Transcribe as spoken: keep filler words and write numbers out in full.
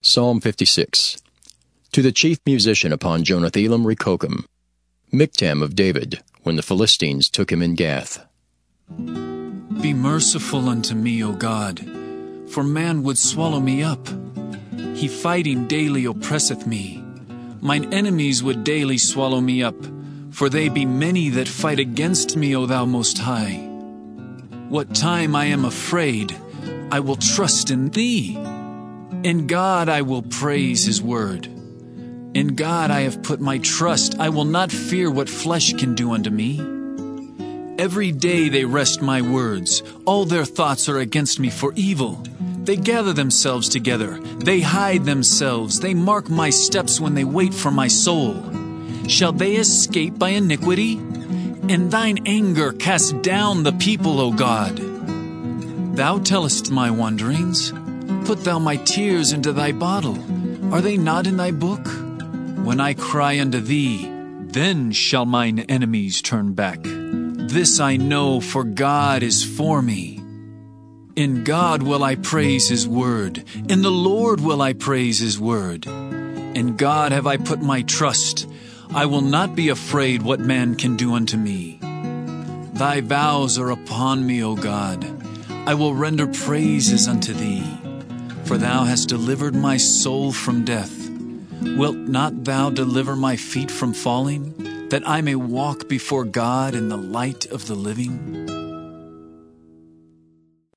Psalm fifty-six. To the chief musician upon Jonathan Rechokim, Miktam of David, when the Philistines took him in Gath. Be merciful unto me, O God, for man would swallow me up. He fighting daily oppresseth me. Mine enemies would daily swallow me up, for they be many that fight against me, O Thou Most High. What time I am afraid, I will trust in Thee. In God I will praise His word. In God I have put my trust. I will not fear what flesh can do unto me. Every day they wrest my words. All their thoughts are against me for evil. They gather themselves together. They hide themselves. They mark my steps when they wait for my soul. Shall they escape by iniquity? In thine anger cast down the people, O God. Thou tellest my wanderings. Put thou my tears into thy bottle. Are they not in thy book? When I cry unto thee, then shall mine enemies turn back. This I know, for God is for me. In God will I praise His word. In the Lord will I praise His word. In God have I put my trust. I will not be afraid what man can do unto me. Thy vows are upon me, O God. I will render praises unto Thee. For Thou hast delivered my soul from death. Wilt not Thou deliver my feet from falling, that I may walk before God in the light of the living?